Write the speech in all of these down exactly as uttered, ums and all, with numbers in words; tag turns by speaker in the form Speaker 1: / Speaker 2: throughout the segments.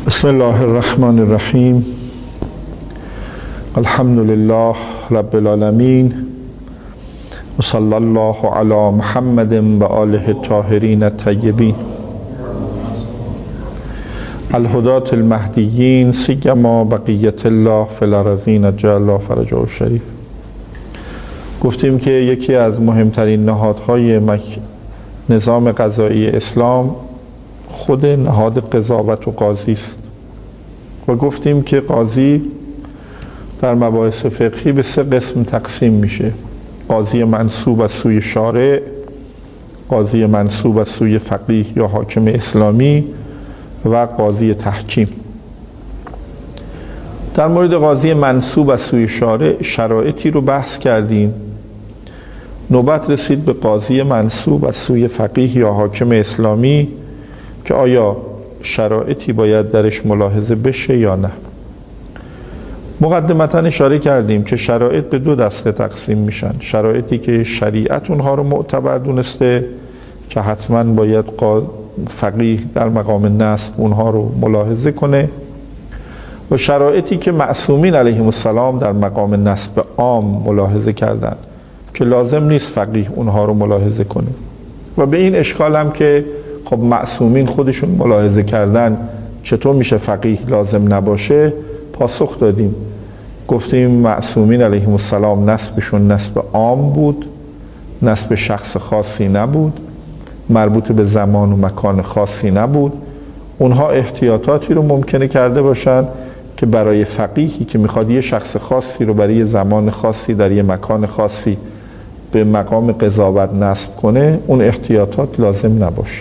Speaker 1: بسم الله الرحمن الرحیم. الحمد لله رب العالمین و صلی الله علی محمد و آله الطاهرین الطیبین الهداة المهدیین سیما بقیت الله فی الارضین عجل الله فرجه الشریف. گفتیم که یکی از مهمترین نهادهای مک... نظام قضایی اسلام خود نهاد قضاوت و قاضی است و گفتیم که قاضی در مباحث فقهی به سه قسم تقسیم میشه: قاضی منصوب از سوی شارع، قاضی منصوب از سوی فقیه یا حاکم اسلامی و قاضی تحکیم. در مورد قاضی منصوب از سوی شارع شرایطی رو بحث کردیم. نوبت رسید به قاضی منصوب از سوی فقیه یا حاکم اسلامی که آیا شرایطی باید درش ملاحظه بشه یا نه. مقدمتا اشاره کردیم که شرایط به دو دسته تقسیم میشن: شرایطی که شریعت اونها رو معتبر دونسته که حتما باید فقیه در مقام نصب اونها رو ملاحظه کنه، و شرایطی که معصومین علیهم السلام در مقام نصب عام ملاحظه کردن که لازم نیست فقیه اونها رو ملاحظه کنه. و به این اشکال هم که خب معصومین خودشون ملاحظه کردن، چطور میشه فقیه لازم نباشه؟ پاسخ دادیم، گفتیم معصومین علیهم السلام نسبشون نسب عام بود، نسب شخص خاصی نبود، مربوط به زمان و مکان خاصی نبود. اونها احتیاطاتی رو ممکنه کرده باشن که برای فقیهی که میخواد یه شخص خاصی رو برای زمان خاصی در یه مکان خاصی به مقام قضاوت نصب کنه، اون احتیاطات لازم نباشه.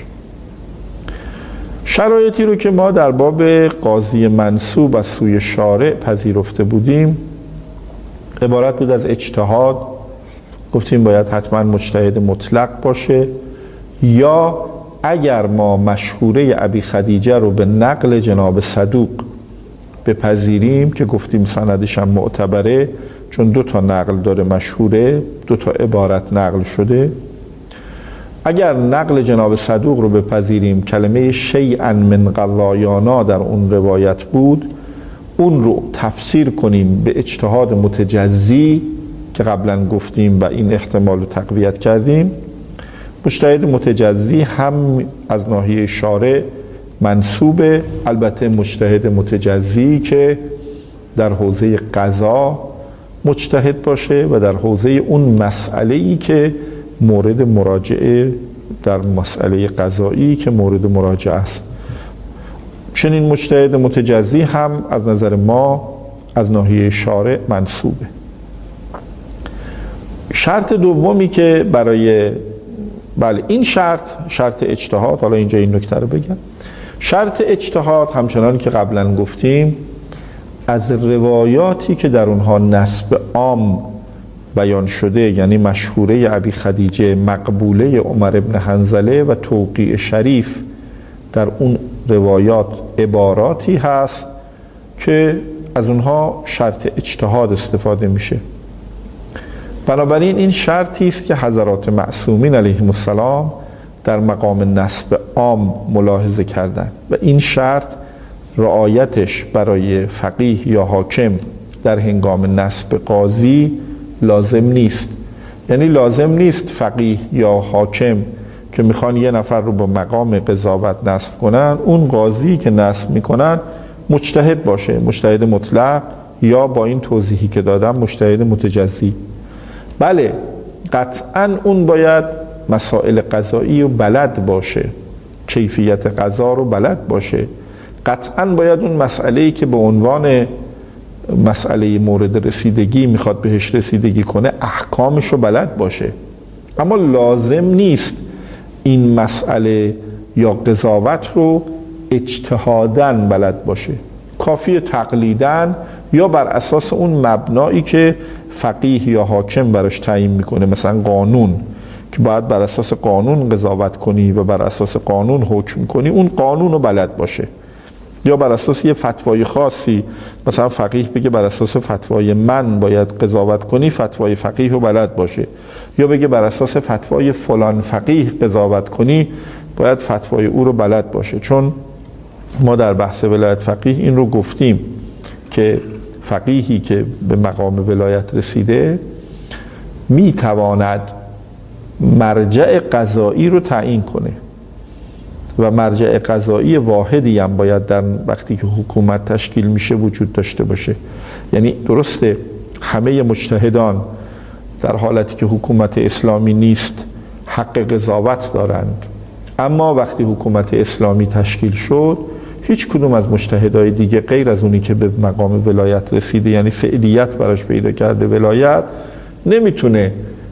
Speaker 1: شرایطی رو که ما در باب قاضی منصوب از سوی شارع پذیرفته بودیم عبارت بود از اجتهاد. گفتیم باید حتما مجتهد مطلق باشه، یا اگر ما مشهوره ابی خدیجه رو به نقل جناب صدوق بپذیریم که گفتیم سندش هم معتبره چون دو تا نقل داره، مشهوره دو تا عبارت نقل شده، اگر نقل جناب صدوق رو بپذیریم کلمه شیئا من قضایانا در اون روایت بود، اون رو تفسیر کنیم به اجتهاد متجزی که قبلا گفتیم و این احتمال رو تقویت کردیم. مجتهد متجزی هم از ناحیه شارع منصوبه، البته مجتهد متجزی که در حوزه قضا مجتهد باشه و در حوزه اون مسئله‌ای که مورد مراجعه در مسئله قضایی که مورد مراجعه است. چنین مجتهد متجزی هم از نظر ما از ناحیه شارع منصوبه. شرط دومی که برای بله این شرط شرط اجتهاد، حالا اینجا این نکته رو بگم، شرط اجتهاد همچنان که قبلا گفتیم از روایاتی که در اونها نسب عام بیان شده، یعنی مشهوره ابی خدیجه، مقبوله عمر ابن حنظله و توقیع شریف، در اون روایات عباراتی هست که از اونها شرط اجتهاد استفاده میشه. بنابراین این شرطی است که حضرات معصومین علیهم السلام در مقام نسب عام ملاحظه کردند و این شرط رعایتش برای فقیه یا حاکم در هنگام نسب قاضی لازم نیست. یعنی لازم نیست فقیه یا حاکم که میخوان یه نفر رو به مقام قضاوت نصب کنن، اون قاضی که نصب میکنن مجتهد باشه، مجتهد مطلق، یا با این توضیحی که دادم مجتهد متجزی. بله قطعا اون باید مسائل قضایی رو بلد باشه، کیفیت قضا رو بلد باشه، قطعا باید اون مسئله‌ای که به عنوان مسئله مورد رسیدگی میخواد بهش رسیدگی کنه احکامش رو بلد باشه، اما لازم نیست این مسئله یا قضاوت رو اجتهاداً بلد باشه. کافی تقلیداً یا بر اساس اون مبنایی که فقیه یا حاکم براش تعیین میکنه، مثلا قانون که باید بر اساس قانون قضاوت کنی و بر اساس قانون حکم کنی، اون قانون رو بلد باشه. یا بر اساس یه فتوای خاصی، مثلا فقیه بگه بر اساس فتوای من باید قضاوت کنی، فتوای فقیه رو بلد باشه. یا بگه بر اساس فتوای فلان فقیه قضاوت کنی، باید فتوای او رو بلد باشه. چون ما در بحث ولایت فقیه این رو گفتیم که فقیهی که به مقام ولایت رسیده میتواند مرجع قضایی رو تعیین کنه و مرجع قضایی واحدی هم باید در وقتی که حکومت تشکیل میشه وجود داشته باشه. یعنی درسته همه مجتهدان در حالتی که حکومت اسلامی نیست حق قضاوت دارند، اما وقتی حکومت اسلامی تشکیل شد هیچ کدوم از مجتهدای دیگه غیر از اونی که به مقام ولایت رسیده، یعنی فعلیت براش پیدا کرده ولایت، نمیتونه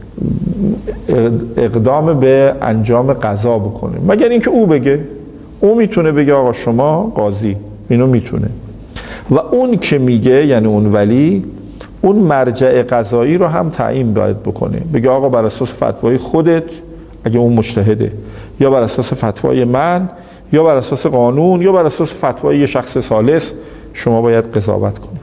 Speaker 1: اقدام به انجام قضا بکنه مگر اینکه او بگه. او میتونه بگه آقا شما قاضی، اینو میتونه. و اون که میگه یعنی اون ولی، اون مرجع قضایی رو هم تعیین باید بکنه، بگه آقا بر اساس فتوای خودت اگه اون مجتهده، یا بر اساس فتوای من، یا بر اساس قانون، یا بر اساس فتوای یه شخص ثالث شما باید قضاوت کنید.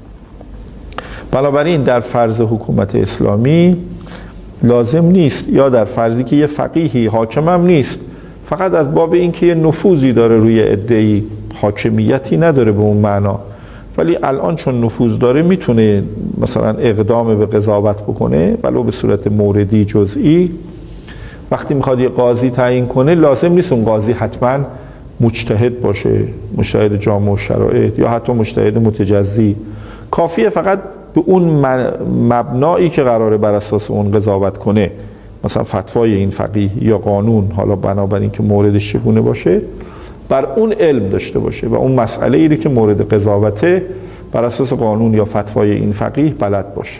Speaker 1: بنابراین در فرض حکومت اسلامی لازم نیست، یا در فرضی که یه فقیهی حاکم هم نیست، فقط از باب این که یه نفوذی داره روی عده‌ای، حاکمیتی نداره به اون معنا، ولی الان چون نفوذ داره میتونه مثلا اقدام به قضاوت بکنه ولو به صورت موردی جزئی. وقتی میخواد یه قاضی تعیین کنه لازم نیست اون قاضی حتما مجتهد باشه، مجتهد جامع الشرایط یا حتی مجتهد متجزی، کافیه فقط به اون مبنایی که قراره بر اساس اون قضاوت کنه، مثلا فتوای این فقیه یا قانون، حالا بنابراین که موردش چگونه باشه، بر اون علم داشته باشه و اون مسئله ای که مورد قضاوته بر اساس قانون یا فتوای این فقیه بلد باشه.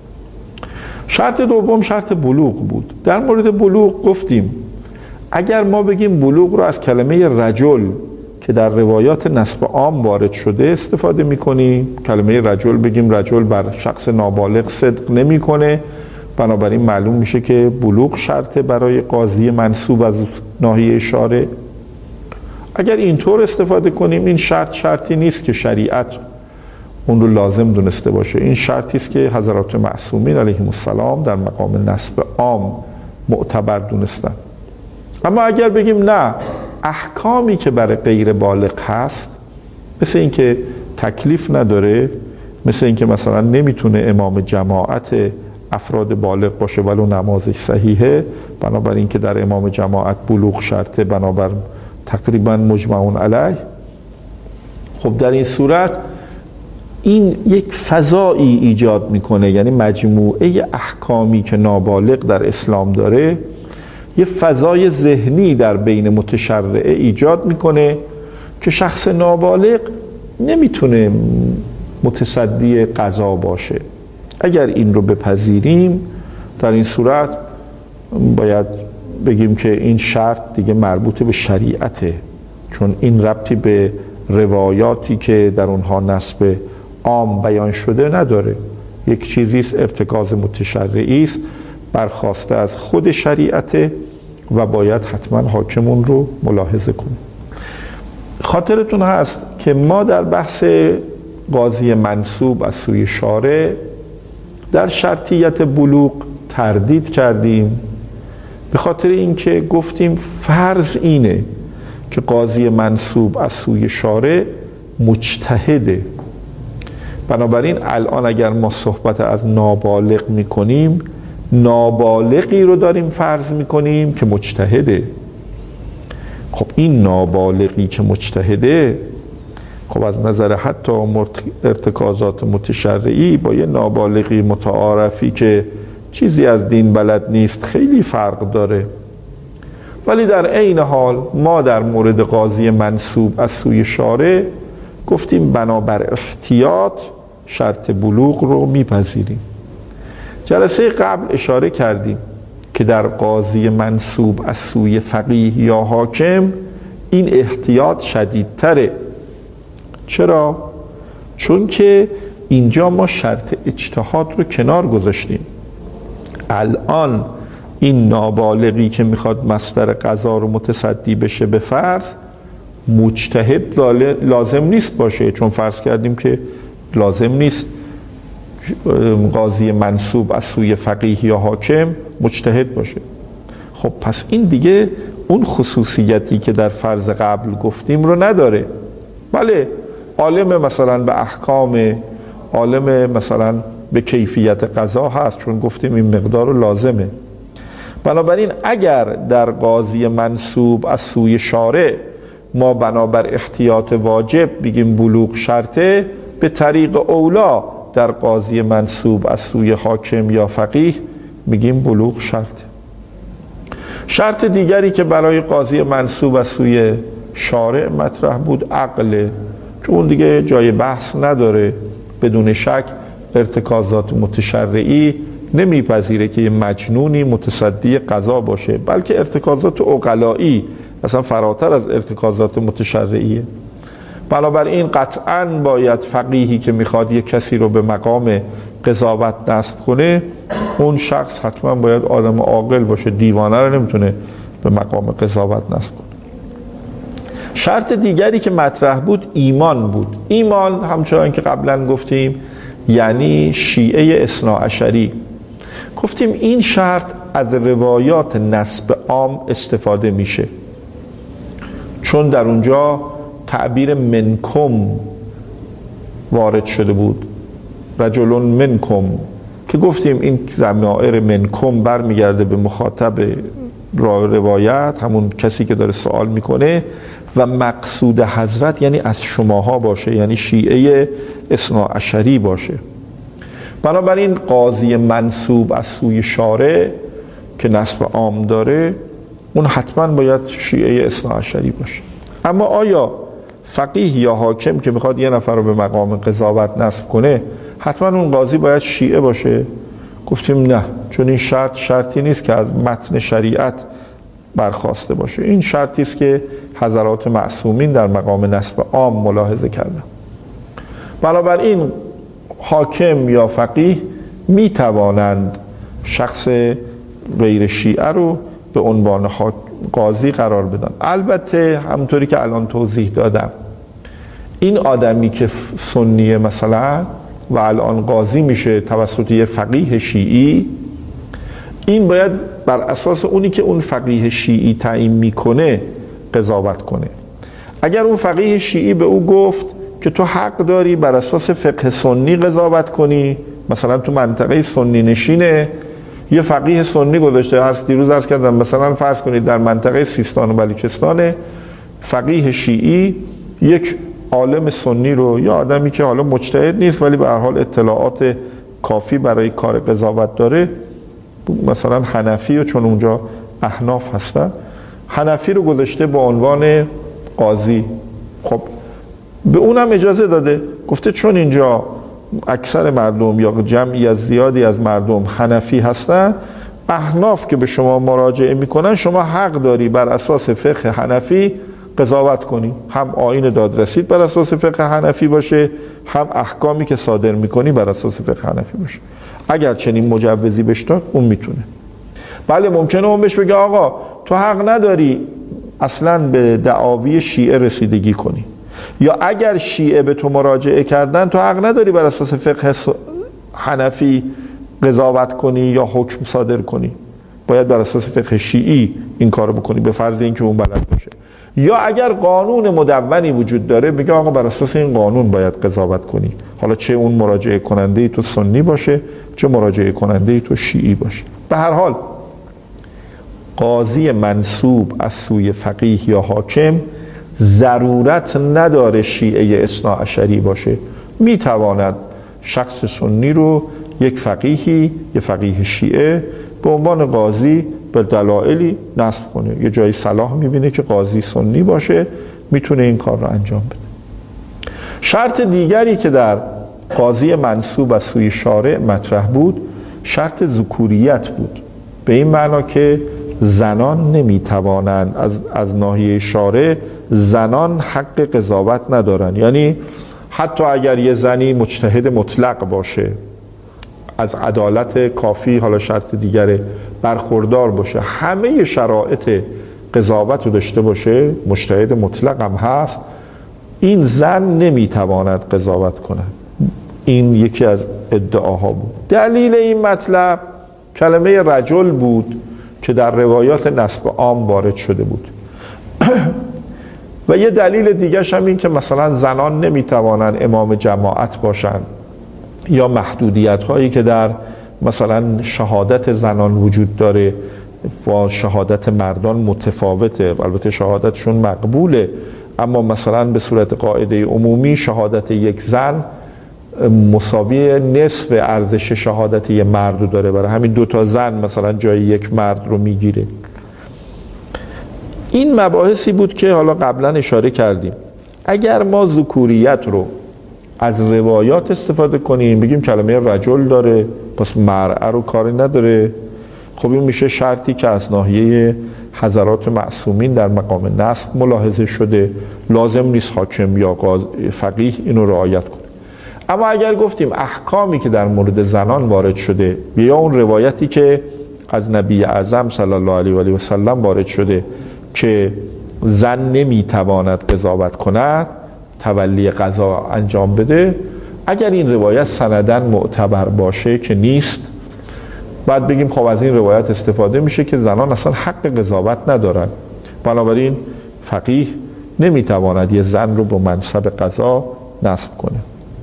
Speaker 1: شرط دوم شرط بلوغ بود. در مورد بلوغ گفتیم اگر ما بگیم بلوغ رو از کلمه رجل که در روایات نسب عام وارد شده استفاده می‌کنیم، کلمه رجل بگیم رجل بر شخص نابالغ صدق نمی‌کنه، بنابراین معلوم میشه که بلوغ شرطه برای قاضی منصوب از ناحیه شارع. اگر اینطور استفاده کنیم این شرط شرطی نیست که شریعت اون رو لازم دونسته باشه، این شرطی است که حضرات معصومین علیهم السلام در مقام نسب عام معتبر دونستن. اما اگر بگیم نه، احکامی که برای غیر بالغ هست، مثل اینکه تکلیف نداره، مثل اینکه مثلا نمیتونه امام جماعت افراد بالغ باشه ولو نمازش صحیحه، بنابراین که در امام جماعت بلوغ شرطه، بنابر تقریبا مجمعون علیه. خب در این صورت این یک فضایی ایجاد میکنه، یعنی مجموعه احکامی که نابالغ در اسلام داره یه فضای ذهنی در بین متشرعه ایجاد میکنه که شخص نابالغ نمیتونه متصدی قضا باشه. اگر این رو بپذیریم در این صورت باید بگیم که این شرط دیگه مربوط به شریعته، چون این ربطی به روایاتی که در اونها نسب عام بیان شده نداره، یک چیزیست ارتکاز متشرعی است برخواسته از خود شریعته و باید حتما حاکمون رو ملاحظه کنیم. خاطرتون هست که ما در بحث قاضی منصوب از سوی شارع در شرطیت بلوغ تردید کردیم، به خاطر اینکه گفتیم فرض اینه که قاضی منصوب از سوی شارع مجتهده. بنابراین الان اگر ما صحبت از نابالغ میکنیم، نابالغی رو داریم فرض میکنیم که مجتهده. خب این نابالغی که مجتهده، خب از نظر حتی ارتکازات متشرعی با یه نابالغی متعارفی که چیزی از دین بلد نیست خیلی فرق داره. ولی در عین حال ما در مورد قاضی منصوب از سوی شارع گفتیم بنابر احتیاط شرط بلوغ رو میپذیریم. جلسه قبل اشاره کردیم که در قاضی منصوب از سوی فقیه یا حاکم این احتیاط شدیدتره. چرا؟ چون که اینجا ما شرط اجتهاد رو کنار گذاشتیم. الان این نابالغی که میخواد مصدر قضا رو متصدی بشه به فرض، مجتهد لازم نیست باشه، چون فرض کردیم که لازم نیست قاضی منصوب از سوی فقیه یا حاکم مجتهد باشه. خب پس این دیگه اون خصوصیتی که در فرض قبل گفتیم رو نداره. بله عالم مثلا به احکام، عالم مثلا به کیفیت قضا هست، چون گفتیم این مقدار لازمه. بنابراین اگر در قاضی منصوب از سوی شارع ما بنابر احتیاط واجب بگیم بلوغ شرطه، به طریق اولا در قاضی منصوب از سوی حاکم یا فقیه میگیم بلوغ شرطه. شرط دیگری که برای قاضی منصوب از سوی شارع مطرح بود عقله، چون اون دیگه جای بحث نداره. بدون شک ارتکازات متشرعی نمیپذیره که یه مجنونی متصدی قضا باشه، بلکه ارتکازات عقلایی اصلا فراتر از ارتکازات متشرعیه. بنابراین قطعاً باید فقیهی که میخواد یک کسی رو به مقام قضاوت نصب کنه، اون شخص حتما باید آدم عاقل باشه، دیوانه رو نمیتونه به مقام قضاوت نصب کنه. شرط دیگری که مطرح بود ایمان بود. ایمان همچنان که قبلا گفتیم یعنی شیعه اثناعشری. گفتیم این شرط از روایات نسب عام استفاده میشه، چون در اونجا تعبیر منکم وارد شده بود، رجلون منکم، که گفتیم این ضمائر منکم برمیگرده به مخاطب روایت، همون کسی که داره سوال میکنه، و مقصود حضرت یعنی از شماها باشه، یعنی شیعه اثناعشری باشه. بنابراین قاضی منصوب از سوی شارع که نسب عام داره، اون حتما باید شیعه اثناعشری باشه. اما آیا فقیه یا حاکم که میخواد یه نفر رو به مقام قضاوت نصب کنه حتما اون قاضی باید شیعه باشه؟ گفتیم نه، چون این شرط شرطی نیست که از متن شریعت برخواسته باشه. این شرطی است که حضرات معصومین در مقام نسب عام ملاحظه کردن. بنابراین حاکم یا فقیه می توانند شخص غیر شیعه رو به عنوان قاضی قرار بدن. البته همونطوری که الان توضیح دادم، این آدمی که سنیه مثلا و الان قاضی میشه توسط یه فقیه شیعی، این باید بر اساس اونی که اون فقیه شیعی تعیین میکنه قضاوت کنه. اگر اون فقیه شیعی به او گفت که تو حق داری بر اساس فقه سنی قضاوت کنی، مثلا تو منطقه سنی نشینه یه فقیه سنی گذاشته، هر دیروز عرض کردم مثلا فرض کنید در منطقه سیستان و بلوچستان، فقیه شیعی یک عالم سنی رو، یا آدمی که حالا مجتهد نیست ولی به هر حال اطلاعات کافی برای کار قضاوت داره، مثلا حنفی، و چون اونجا احناف هستن، حنفی رو گذاشته به عنوان قاضی. خب به اونم اجازه داده، گفته چون اینجا اکثر مردم یا جمعی از زیادی از مردم حنفی هستن، احناف که به شما مراجعه میکنن شما حق داری بر اساس فقه حنفی قضاوت کنی، هم آیین دادرسید بر اساس فقه حنفی باشه، هم احکامی که صادر میکنی بر اساس فقه حنفی باشه. اگر چنین مجوزی بهش داد اون میتونه. بله ممکنه اون بهش بگه آقا تو حق نداری اصلا به دعاوی شیعه رسیدگی کنی، یا اگر شیعه به تو مراجعه کردن تو حق نداری بر اساس فقه حنفی قضاوت کنی یا حکم صادر کنی، باید بر اساس فقه شیعی این کارو بکنی، به فرض اینکه اون بلد باشه. یا اگر قانون مدونی وجود داره بگه آقا بر اساس این قانون باید قضاوت کنی، حالا چه اون مراجعه کننده ای تو سنی باشه چه مراجعه کننده ای تو شیعی باشه. به هر حال قاضی منصوب از سوی فقیه یا حاکم ضرورت نداره شیعه اثناعشری باشه، میتواند شخص سنی رو یک فقیهی، یک فقیه شیعه به عنوان قاضی به دلایلی نصب کنه. یه جایی صلاح میبینه که قاضی سنی باشه، میتونه این کار رو انجام بده. شرط دیگری که در قاضی منصوب از سوی شارع مطرح بود شرط ذکوریت بود، به این معنا که زنان نمیتوانند از, از ناحیه شارع، زنان حق قضاوت ندارن. یعنی حتی اگر یه زنی مجتهد مطلق باشه، از عدالت کافی، حالا شرط دیگره، برخوردار باشه، همه شرایط قضاوت رو داشته باشه، مجتهد مطلق هم هست، این زن نمیتواند قضاوت کند. این یکی از ادعاها بود. دلیل این مطلب کلمه رجل بود که در روایات نسب عام وارد شده بود. و یه دلیل دیگه هم این که مثلا زنان نمیتوانن امام جماعت باشن، یا محدودیت هایی که در مثلا شهادت زنان وجود داره با شهادت مردان متفاوته. البته شهادتشون مقبوله، اما مثلا به صورت قاعده عمومی شهادت یک زن مساوی نصف ارزش شهادت یک مرد داره، برای همین دو تا زن مثلا جای یک مرد رو میگیره. این مباحثی بود که حالا قبلا اشاره کردیم. اگر ما ذکوریت رو از روایات استفاده کنیم، بگیم کلمه رجل داره پس مرأة رو کاری نداره، خب این میشه شرطی که از ناحیه حضرات معصومین در مقام نسب ملاحظه شده، لازم نیست حاکم یا فقیه اینو رعایت کنه. اما اگر گفتیم احکامی که در مورد زنان وارد شده، یا اون روایتی که از نبی اعظم صلی الله علیه و آله و سلم وارد شده که زن نمیتواند قضاوت کند، تولی قضا انجام بده، اگر این روایت سندن معتبر باشه که نیست، بعد بگیم خب از این روایت استفاده میشه که زنان اصلا حق قضاوت ندارن، بنابراین فقیه نمیتواند یه زن رو به منصب قضا نصب کنه.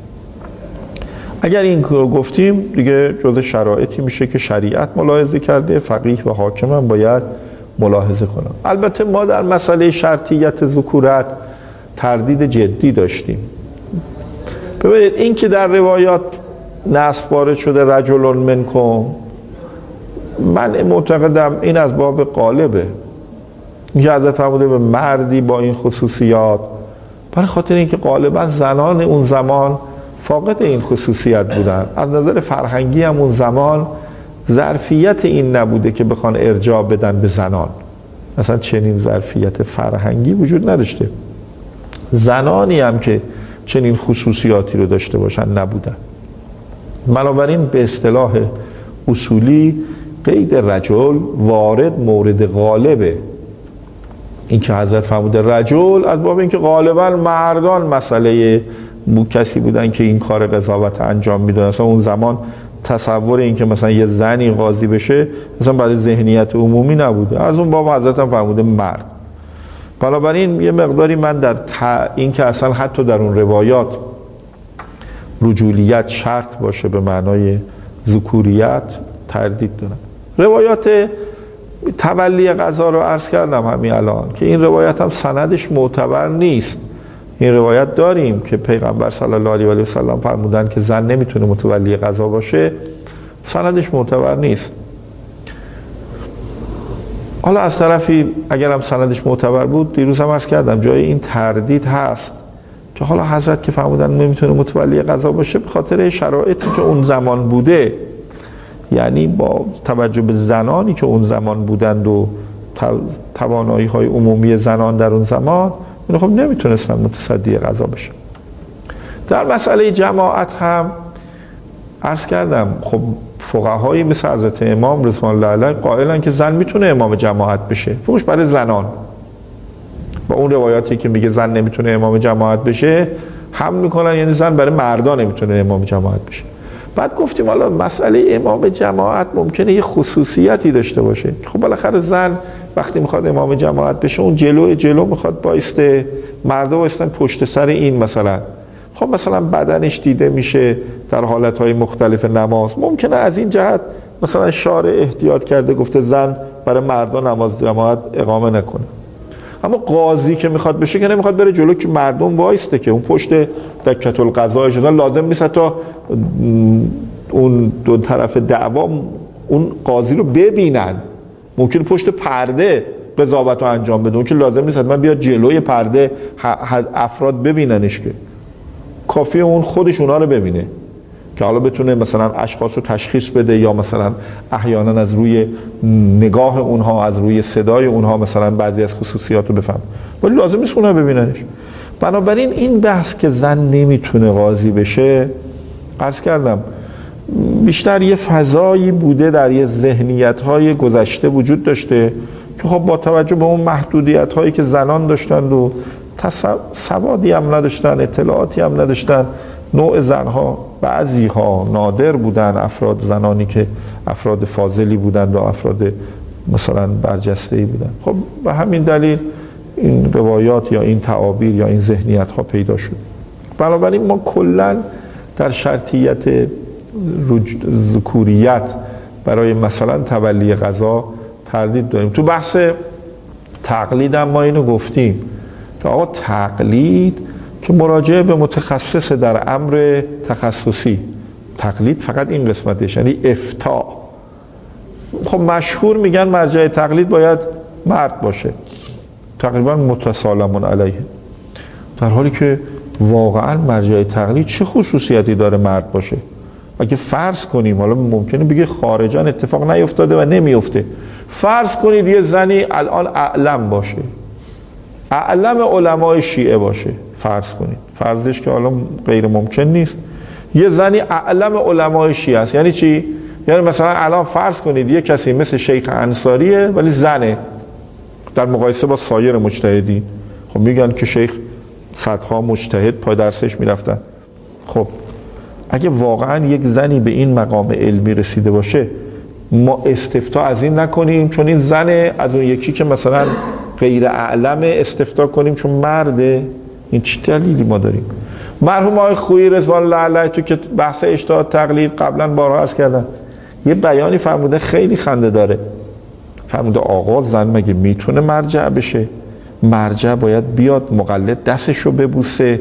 Speaker 1: اگر این رو گفتیم دیگه جز شرایطی میشه که شریعت ملاحظه کرده، فقیه و حاکم هم باید ملاحظه کنن. البته ما در مسئله شرطیت ذکورت تردید جدی داشتیم. ببینید این که در روایات نصب وارد شده رجل منکم، من معتقدم این از باب غالبه، اینکه حضرت فرموده به مردی با این خصوصیات، برای خاطر اینکه غالبا زنان اون زمان فاقد این خصوصیت بودن. از نظر فرهنگی هم اون زمان ظرفیت این نبوده که بخوان ارجاع بدن به زنان، مثلا چنین ظرفیت فرهنگی وجود نداشته. زنانی هم که چنین خصوصیاتی رو داشته باشن نبودن. بنابراین به اصطلاح اصولی قید رجل وارد مورد غالبه. این که حضرت فرموده رجل از باب اینکه غالبا مردان مسئله کسی بودن که این کار قضاوت انجام میدادن. مثلا اون زمان تصور این که مثلا یه زنی قاضی بشه مثلا برای ذهنیت عمومی نبوده، از اون باب حضرت هم فرموده مرد. بنابراین یه مقداری من در ت... این که اصلا حتی در اون روایات رجولیت شرط باشه به معنای ذکوریت تردید دارم. روایات تولی قضا رو عرض کردم همین الان که این روایت هم سندش معتبر نیست. این روایت داریم که پیغمبر صلی الله علیه و آله و سلم فرمودن که زن نمیتونه متولی قضا باشه، سندش معتبر نیست. حالا از طرفی اگر هم سندش معتبر بود، دیروز هم عرض کردم جای این تردید هست که حالا حضرت که فرمودن نمیتونه متولی قضا باشه به خاطر شرایطی که اون زمان بوده، یعنی با توجه به زنانی که اون زمان بودند و توانایی های عمومی زنان در اون زمان، خب نمیتونستن متصدی قضا بشه. در مسئله جماعت هم عرض کردم خب فقهایی مثل حضرت امام رضوان الله علیه قائلن که زن میتونه امام جماعت بشه، فقط برای زنان. با اون روایاتی که میگه زن نمیتونه امام جماعت بشه هم میکنن، یعنی زن برای مردان نمیتونه امام جماعت بشه. بعد گفتیم حالا مسئله امام جماعت ممکنه یه خصوصیتی داشته باشه، خب بالاخره زن وقتی میخواد امام جماعت بشه اون جلو جلو میخواد بایسته، مردا وایستن پشت سر این مثلا، خب مثلا بدنش دیده میشه در حالتهای مختلف نماز. ممکنه از این جهت مثلا شارع احتیاط کرده گفته زن برای مردا نماز جماعت اقامه نکنه، اما قاضی که میخواد بشه که نمیخواد بره جلو که مردم وایسته، که اون پشت دکة القضاء شدن لازم نیست تا اون دو طرف دعوا اون قاضی رو ببینن، ممکن پشت پرده قضاوت رو انجام بده، اون که لازم نیست من بیاد جلوی پرده افراد ببیننش، که کافیه اون خودش اونا رو ببینه که حالا بتونه مثلا اشخاص رو تشخیص بده، یا مثلا احیانا از روی نگاه اونها، از روی صدای اونها مثلا بعضی از خصوصیات رو بفهم، ولی لازم نیست اونها ببیننش. بنابراین این بحث که زن نمیتونه قاضی بشه، عرض کردم بیشتر یه فضایی بوده در یه ذهنیت‌های گذشته وجود داشته که خب با توجه به اون محدودیت‌هایی که زنان داشتند و سوادی هم نداشتن، اطلاعاتی هم نداشتن، نوع زنها بعضی ها نادر بودن، افراد زنانی که افراد فاضلی بودند و افراد مثلا برجسته‌ای بودن، خب به همین دلیل این روایات یا این تعابیر یا این ذهنیت ها پیدا شد. بنابراین ما کلا در شرطیت ذکوریت برای مثلا تولی قضا تردید داریم. تو بحث تقلید هم ما اینو گفتیم که آقا تقلید که مراجعه به متخصص در امر تخصصی، تقلید فقط این قسمتش، یعنی افتاء. خب مشهور میگن مرجع تقلید باید مرد باشه، تقریبا متسالمون علیه، در حالی که واقعا مرجع تقلید چه خصوصیتی داره مرد باشه؟ اگه فرض کنیم، حالا ممکنه بگه خارجا اتفاق نیفتاده و نمیفته، فرض کنید یه زنی الان اعلم باشه، اعلم علمای شیعه باشه، فرض کنید، فرضش که حالا غیر ممکن نیست، یه زنی اعلم علمای شیعه است. یعنی چی؟ یعنی مثلا الان فرض کنید یه کسی مثل شیخ انصاریه ولی زنه در مقایسه با سایر مجتهدین. خب میگن که شیخ صدها مجتهد پای درسش میرفتن. خب اگه واقعا یک زنی به این مقام علمی رسیده باشه، ما استفتاء از این نکنیم چون این زنه، از اون یکی که مثلا غیر اعلم استفتاء کنیم چون مرده؟ این چه دلیلی ما داریم؟ مرحوم آقای خویی رضوان الله علیه تو که بحث اجتهاد تقلید قبلا بارها عرض کردن، یه بیانی فرموده خیلی خنده داره. فرموده آقا زن مگه میتونه مرجع بشه؟ مرجع باید بیاد مقلد دستشو ببوسه.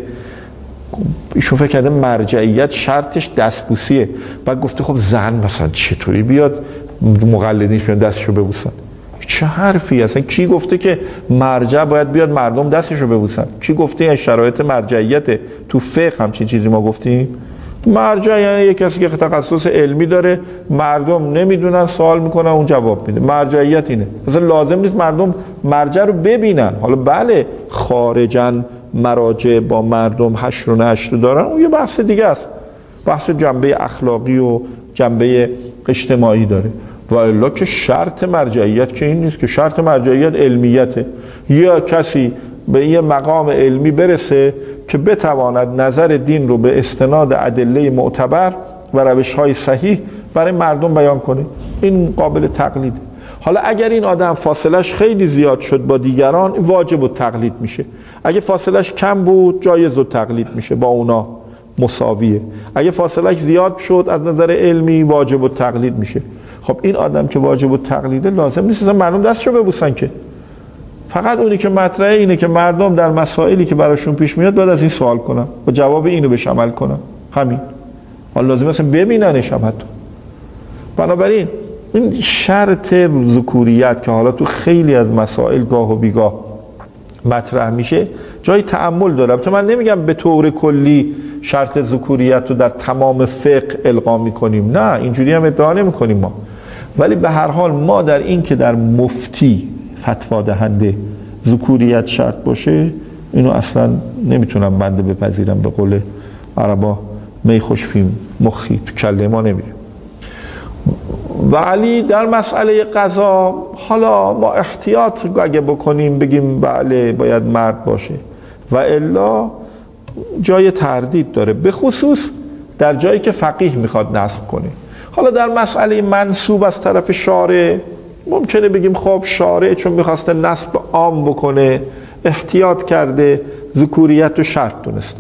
Speaker 1: ایشون فکر کرده مرجعیت شرطش دستبوسیه. بعد گفته خب زن مثلا چطوری بیاد مقلدینش بیاد دستشو ببوسن؟ چه حرفی اصلا؟ کی گفته که مرجع باید بیاد مردم دستشو ببوسن؟ کی گفته این شرایط مرجعیت تو فقه همچین چیزی ما گفتیم؟ مرجع یعنی یک کسی که تخصص علمی داره، مردم نمیدونن سوال میکنن اون جواب میده. مرجعیت اینه. مثلا لازم نیست مردم مرجع رو ببینن. حالا بله خارجن مراجع با مردم حشر و نشر دارن، اون یه بحث دیگه است، بحث جنبه اخلاقی و جنبه اجتماعی داره. و الا که شرط مرجعیت که این نیست، که شرط مرجعیت علمیته. یا کسی به یه مقام علمی برسه که بتواند نظر دین رو به استناد ادله معتبر و روش‌های صحیح برای مردم بیان کنه، این قابل تقلیده. حالا اگر این آدم فاصلش خیلی زیاد شد با دیگران، واجب التقلید میشه. اگه فاصلش کم بود جایز التقلید میشه، با اونا مساویه. اگه فاصلش زیاد شد از نظر علمی واجب التقلید میشه. خب این آدم که واجب التقلیده لازم نیست اصلا مردم دستشو ببوسن، که فقط اونی که مطرحه اینه که مردم در مسائلی که براشون پیش میاد باید از این سوال کنن و جواب اینو بهش عمل کنن، همین. حالا لازم اصلا ببیننش هم حتی. بنابراین این شرط ذکوریت که حالا تو خیلی از مسائل گاه و بیگاه مطرح میشه جای تأمل داره. تو من نمیگم به طور کلی شرط ذکوریت رو در تمام فقه القا میکنیم، نه اینجوری هم ادعا نمیکنیم ما، ولی به هر حال ما در این که در مفتی فتوا دهنده ذکوریت شرط باشه، اینو اصلا نمیتونم بنده بپذیرم. به قول عربا می خوش فیم مخی تو کله ما نمیره. ولی در مسئله قضا حالا ما احتیاط اگه بکنیم بگیم بله باید مرد باشه و الا جای تردید داره، به خصوص در جایی که فقیه میخواد نصب کنه. حالا در مسئله منسوب از طرف شارع ممکنه بگیم خب شارع چون میخواسته نصب عام بکنه احتیاط کرده، ذکوریت رو شرط دونسته.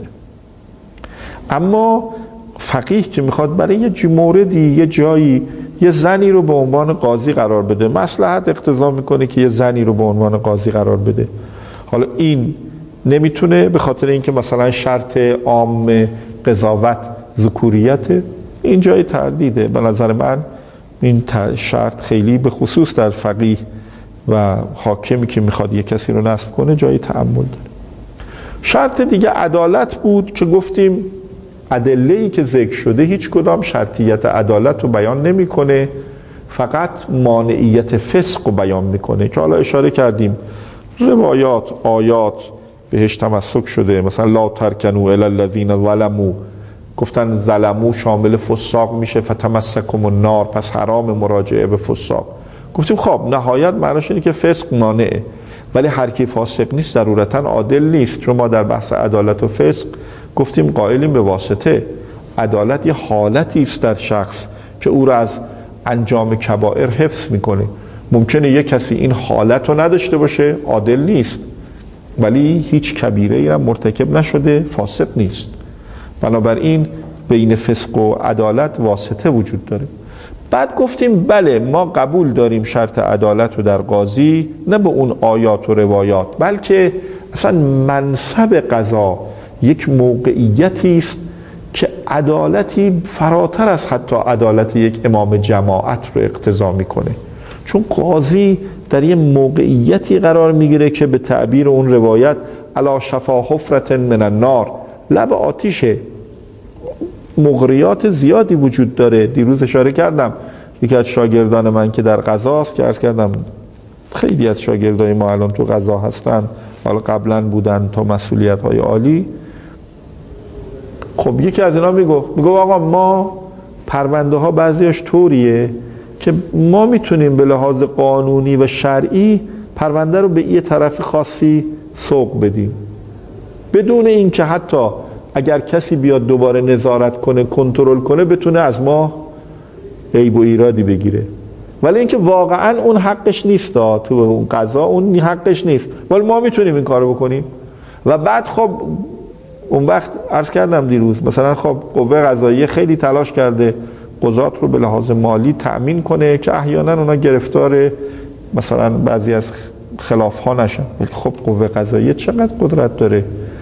Speaker 1: اما فقیه که میخواد برای یه موردی یه جایی یه زنی رو به عنوان قاضی قرار بده، مصلحت اقتضا میکنه که یه زنی رو به عنوان قاضی قرار بده، حالا این نمیتونه به خاطر اینکه مثلا شرط عام قضاوت ذکوریت، این جای تردیده. به نظر من این شرط خیلی به خصوص در فقیه و حاکمی که میخواد یه کسی رو نصب کنه جای تأمل داره. شرط دیگه عدالت بود که گفتیم ادله‌ای که ذکر شده هیچ کدام شرطیت عدالت رو بیان نمیکنه، فقط مانعیت فسق رو بیان میکنه که حالا اشاره کردیم روایات آیات بهش تمسک شده. مثلا لا ترکنوا الی الذین ظلموا، گفتن ظلموا شامل فساق میشه، فتمسکم النار، پس حرام مراجعه به فساق. گفتیم خب نهایت معناش اینه که فسق مانعه، ولی هر کی فاسق نیست ضرورتا عادل نیست، چون ما در بحث عدالت و فسق گفتیم قائلیم به واسطه. عدالت یه حالتی است در شخص که او را از انجام کبائر حفظ میکنه. ممکنه یه کسی این حالت رو نداشته باشه، عادل نیست، ولی هیچ کبیره ای هم مرتکب نشده، فاسق نیست. بنابراین بین فسق و عدالت واسطه وجود داره. بعد گفتیم بله ما قبول داریم شرط عدالت رو در قاضی، نه به اون آیات و روایات، بلکه اصلا منصب قضا یک موقعیتی است که عدالتی فراتر از حتی عدالت یک امام جماعت رو اقتضا میکنه، چون قاضی در یه موقعیتی قرار میگیره که به تعبیر اون روایت علی شفا حفرة من النار، لب آتیشه. مغریات زیادی وجود داره. دیروز اشاره کردم یکی از شاگردان من که در قضاست، که عرض کردم خیلی از شاگردای ما الان تو قضا هستن، حالا قبلا بودن تا مسئولیت های عالی. خب یکی از اینا میگو میگو آقا ما پرونده ها بعضیش طوریه که ما میتونیم به لحاظ قانونی و شرعی پرونده رو به یه طرف خاصی سوق بدیم بدون اینکه حتی اگر کسی بیاد دوباره نظارت کنه، کنترل کنه، بتونه از ما عیب و ایرادی بگیره. ولی اینکه واقعا اون حقش نیست، تو اون قضا اون حقش نیست، ولی ما میتونیم این کارو بکنیم. و بعد خب اون وقت عرض کردم دیروز مثلا خب قوه قضاییه خیلی تلاش کرده قضات رو به لحاظ مالی تأمین کنه که احیانا اونا گرفتار مثلا بعضی از خلاف ها نشن. ولی خب قوه قضاییه چقدر قدرت داره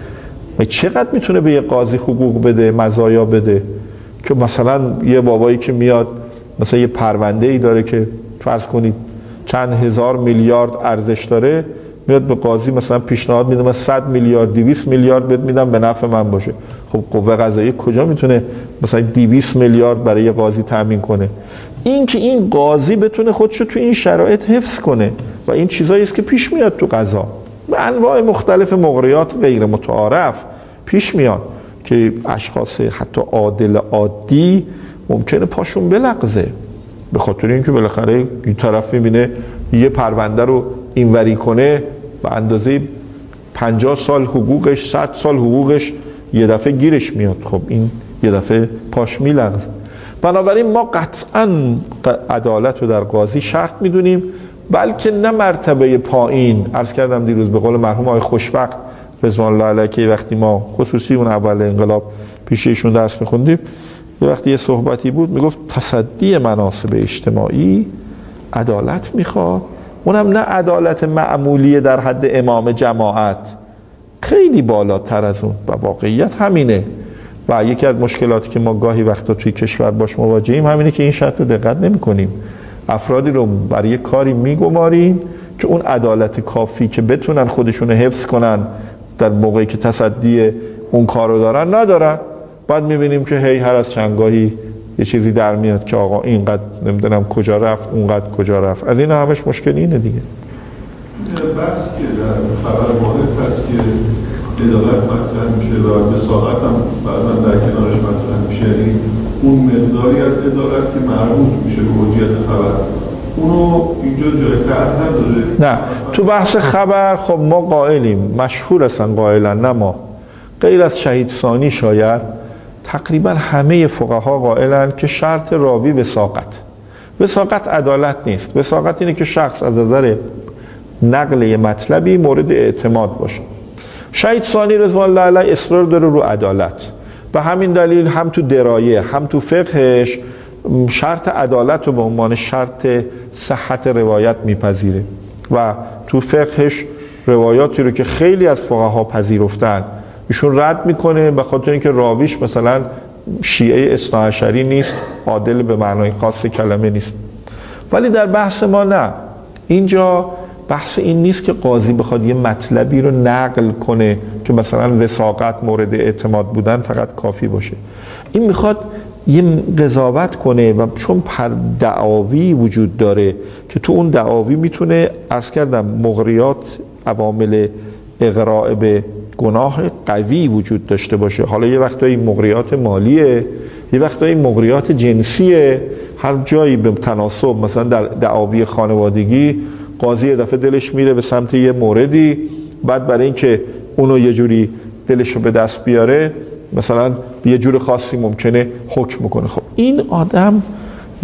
Speaker 1: و چقدر میتونه به یه قاضی حقوق بده، مزایا بده، که مثلا یه بابایی که میاد مثلا یه پرونده ای داره که فرض کنید چند هزار میلیارد ارزش داره، میاد به قاضی مثلا پیشنهاد میده من صد میلیارد دویست میلیارد بهت میدم به نفع من باشه. خب قوه قضاییه کجا میتونه مثلا دویست میلیارد برای یه قاضی تامین کنه؟ این که این قاضی بتونه خودشو تو این شرایط حفظ کنه و این چیزایی است که پیش میاد تو قضا به انواع مختلف مغریات غیر متعارف پیش میاد که اشخاص حتی عادل عادی ممکنه پاشون بلغزه، به خاطر اینکه بالاخره یه طرف میبینه یه پرونده رو اینوری کنه به اندازه پنجاه سال حقوقش، صد سال حقوقش یه دفعه گیرش میاد. خب این یه دفعه پاش میلغزه. بنابراین ما قطعا عدالت رو در قاضی شرط میدونیم، بلکه نه مرتبه پایین. عرض کردم دیروز به قول مرحوم آقای خوشوقت رضوان الله علیه که وقتی ما خصوصی اون اول انقلاب پیش ایشون درس میخوندیم، یه وقتی یه صحبتی بود میگفت تصدی مناصب اجتماعی عدالت میخواد، اونم نه عدالت معمولی در حد امام جماعت، خیلی بالاتر از اون. و واقعیت همینه. و یکی از مشکلاتی که ما گاهی وقتا توی کشور باش مواجهیم همینه که این شرط رو دقت نمی کنیم. افرادی رو برای کاری میگماریم که اون عدالت کافی که بتونن خودشون رو حفظ کنن در موقعی که تصدی اون کار رو دارن ندارن. بعد میبینیم که هی هر از چندگاهی یه چیزی در میاد که آقا اینقدر نمیدونم کجا رفت، اونقدر کجا رفت. از این همش مشکل اینه دیگه.
Speaker 2: بس که در خبر مورد هست که عدالت مطرح میشه و وساقت هم بعضا در کنارش مطرح میشه، یعنی اون مقداری از عدالت که مربوط میشه به حجیت خبر، اونو اینجا جای کار نداره.
Speaker 1: نه تو بحث خبر خب ما قائلیم، مشهور هستن قائلن، نه ما، غیر از شهید ثانی شاید تقریبا همه فقها قائلن که شرط راوی وثاقت. وثاقت عدالت نیست. وثاقت اینه که شخص از نظر نقل یه مطلبی مورد اعتماد باشه. شهید ثانی رضوان الله علیه اصرار داره رو عدالت، به همین دلیل هم تو درایه هم تو فقهش شرط عدالت رو به عنوان شرط صحت روایت میپذیره و تو فقهش روایاتی رو که خیلی از فقها پذیرفتن ایشون رد میکنه به خاطر اینکه راویش مثلا شیعه اثناعشری نیست، عادل به معنای خاص کلمه نیست. ولی در بحث ما نه، اینجا بحث این نیست که قاضی بخواد یه مطلبی رو نقل کنه که مثلا وثاقت مورد اعتماد بودن فقط کافی باشه. این میخواد یه قضاوت کنه و چون پر دعاوی وجود داره که تو اون دعاوی میتونه عرض کردم مغریات، عوامل اغراء به گناه قوی وجود داشته باشه. حالا یه وقتایی مغریات مالیه، یه وقتایی مغریات جنسیه، هر جایی به تناسب. مثلا در دعاوی خانوادگی قاضی یه دفعه دلش میره به سمت یه موردی، بعد برای اینکه اونو یه جوری دلشو به دست بیاره مثلا یه جور خاصی ممکنه حکم کنه. خب این آدم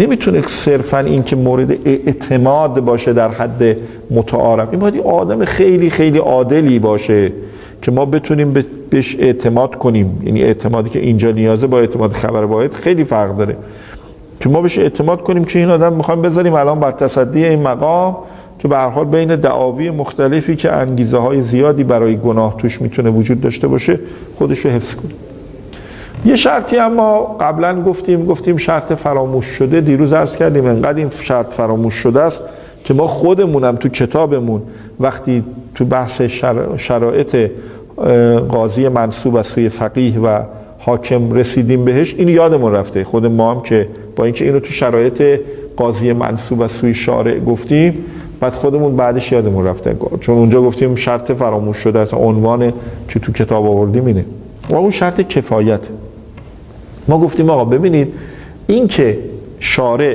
Speaker 1: نمیتونه صرفا این که مورد اعتماد باشه در حد متعارف. این باید آدم خیلی خیلی عادلی باشه که ما بتونیم بهش اعتماد کنیم. یعنی اعتمادی که اینجا نیازه با اعتماد خبر واحد خیلی فرق داره، که ما بهش اعتماد کنیم که این آدم میخوایم بذاریم الان بر تصدی این مقام که به هر حال بین دعاوی مختلفی که انگیزه های زیادی برای گناه توش میتونه وجود داشته باشه خودش رو حفظ کنه. یه شرطی اما قبلا گفتیم گفتیم شرط فراموش شده. دیروز عرض کردیم انقدر این شرط فراموش شده است که ما خودمونم تو کتابمون وقتی تو بحث شرایط قاضی منصوب از سوی فقیه و حاکم رسیدیم بهش، این یادمون رفته. خود ما هم که با اینکه اینو تو شرایط قاضی منصوب از سوی شارع گفتیم، بعد خودمون بعدش یادمون رفته، چون اونجا گفتیم شرط فراموش شده است. عنوان که تو کتاب آوردیم اینه و اون شرط کفایت. ما گفتیم آقا ببینید این که شارع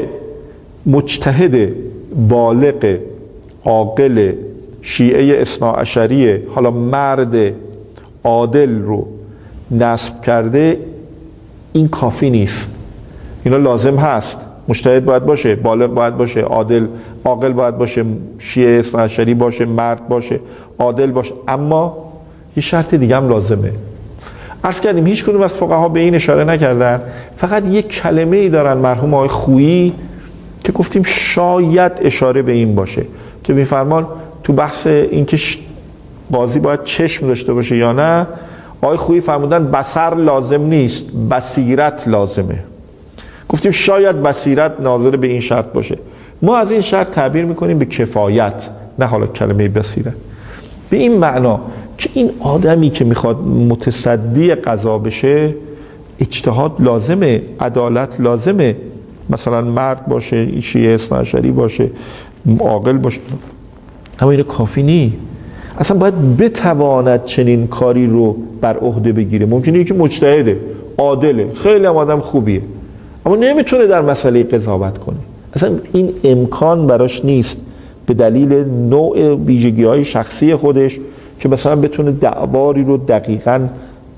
Speaker 1: مجتهد بالغ عاقل شیعه اثناعشری حالا مرد عادل رو نصب کرده، این کافی نیست. اینا لازم هست. مجتهد باید باشه، بالغ باید باشه، عادل عاقل باید باشه، شیعه اثناعشری باشه، مرد باشه، عادل باشه، اما یه شرط دیگه هم لازمه. عرض کردیم هیچ کدوم از فقها به این اشاره نکردن، فقط یک کلمه ای دارن مرحوم آقای خویی که گفتیم شاید اشاره به این باشه که میفرمان تو بحث اینکه قاضی باید چشم داشته باشه یا نه، آقای خویی فرمودن بصر لازم نیست، بصیرت لازمه. گفتیم شاید بصیرت ناظر به این شرط باشه. ما از این شرط تعبیر میکنیم به کفایت، نه حالا کلمه بصیرت، به این معنا که این آدمی که میخواد متصدی قضا بشه اجتهاد لازمه، عدالت لازمه، مثلا مرد باشه، شیعه اثناعشری باشه، عاقل باشه، اما این کافی نی. اصلا باید بتواند چنین کاری رو بر عهده بگیره. ممکنه یکی مجتهده، عادله، خیلی هم آدم خوبیه، اما نمیتونه در مسئله قضاوت کنه. اصلا این امکان براش نیست به دلیل نوع ویژگی‌های شخصی خودش که مثلا بتونه دعواری رو دقیقاً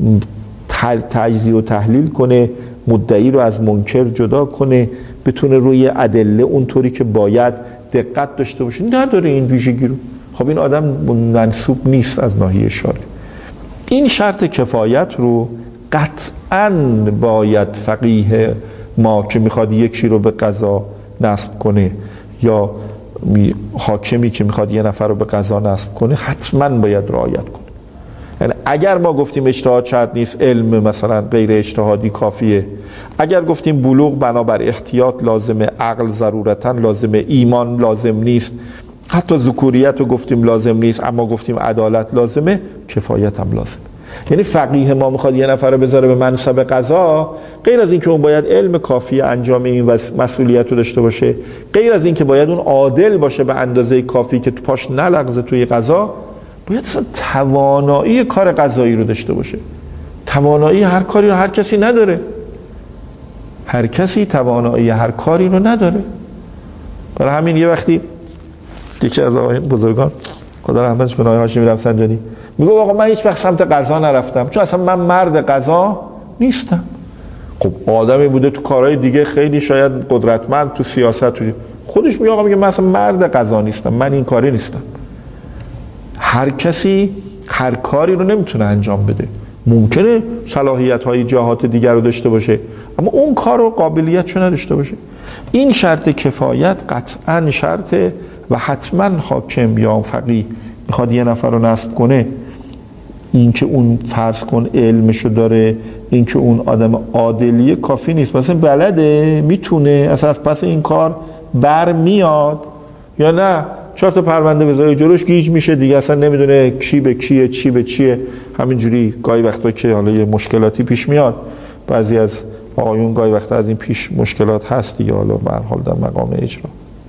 Speaker 1: تجزیه و تحلیل کنه، مدعی رو از منکر جدا کنه، بتونه روی ادله اونطوری که باید دقت داشته باشه. نداره این ویژگی رو. خب این آدم منسوب نیست از ناحیه شارع. این شرط کفایت رو قطعاً باید فقیه ما که میخواد یکی رو به قضا نصب کنه یا حاکمی که میخواد یه نفر رو به قضا نصب کنه حتما باید رعایت کنه. یعنی اگر ما گفتیم اجتهاد شرط نیست، علم مثلا غیر اجتهادی کافیه. اگر گفتیم بلوغ بنابر احتیاط لازمه، عقل ضرورتا لازمه، ایمان لازم نیست، حتی ذکوریت رو گفتیم لازم نیست، اما گفتیم عدالت لازمه، کفایت هم لازمه. یعنی فقیه ما میخواد یه نفر رو بذاره به منصب قضا، غیر از این که اون باید علم کافی انجام این مسئولیت رو داشته باشه، غیر از این که باید اون عادل باشه به اندازه کافی که تو پاش نلغزه توی قضا، باید اصلا توانایی کار قضایی رو داشته باشه. توانایی هر کاری رو هر کسی نداره. هر کسی توانایی هر کاری رو نداره. برای همین یه وقتی یکی از آقایان بزرگان خدا رحمتش کنه آقای هاشمی رفسنجانی میگه آقا من هیچ وقت سمت قضا نرفتم چون اصلا من مرد قضا نیستم. خب آدمی بوده تو کارهای دیگه خیلی شاید قدرتمند، تو سیاست، تو خودش میگه آقا میگه من اصلا مرد قضا نیستم، من این کاری نیستم. هر کسی هر کاری رو نمیتونه انجام بده. ممکنه صلاحیت‌های جهات دیگر رو داشته باشه اما اون کار رو قابلیتشو نداشته باشه. این شرط کفایت قطعاً شرطه و حتما حاکم یا فقیه میخواد یه نفر رو نصب کنه، این که اون فرض کن علمشو داره، این که اون آدم عادلیه کافی نیست. مثلا بلده، میتونه اصلا از پس این کار بر میاد یا نه چهار تا پرونده بذاره جلوش گیج میشه دیگه، اصلا نمیدونه کی به کیه، چی به چیه. همینجوری گاهی وقتا که حالا یه مشکلاتی پیش میاد، بعضی از آقایون گاهی وقتا از این پیش مشکلات هست دیگه، حالا به هر حال در مقام اجرا.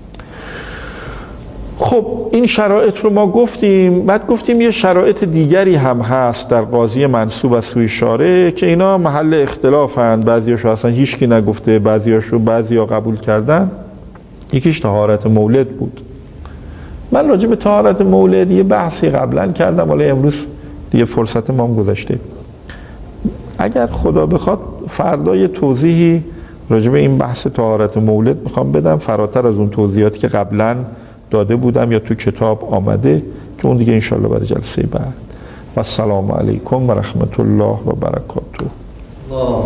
Speaker 1: خب این شرایط رو ما گفتیم. بعد گفتیم یه شرایط دیگری هم هست در قاضی منصوب از سوی شارع که اینا محل اختلافند، بعضیاشو اصلا هیچکی نگفته، بعضیاشو بعضیا قبول کردن. یکیش طهارت مولد بود. من راجع به طهارت مولد یه بحثی قبلا کردم، حالا امروز دیگه فرصت ما هم گذشته. اگر خدا بخواد فردا یه توضیحی راجع به این بحث طهارت مولد میخوام بدم، فراتر از اون توضیحاتی که قبلا داده بودم یا تو کتاب آمده، که اون دیگه انشالله برای جلسه بعد. و السلام علیکم و رحمت الله و برکاته.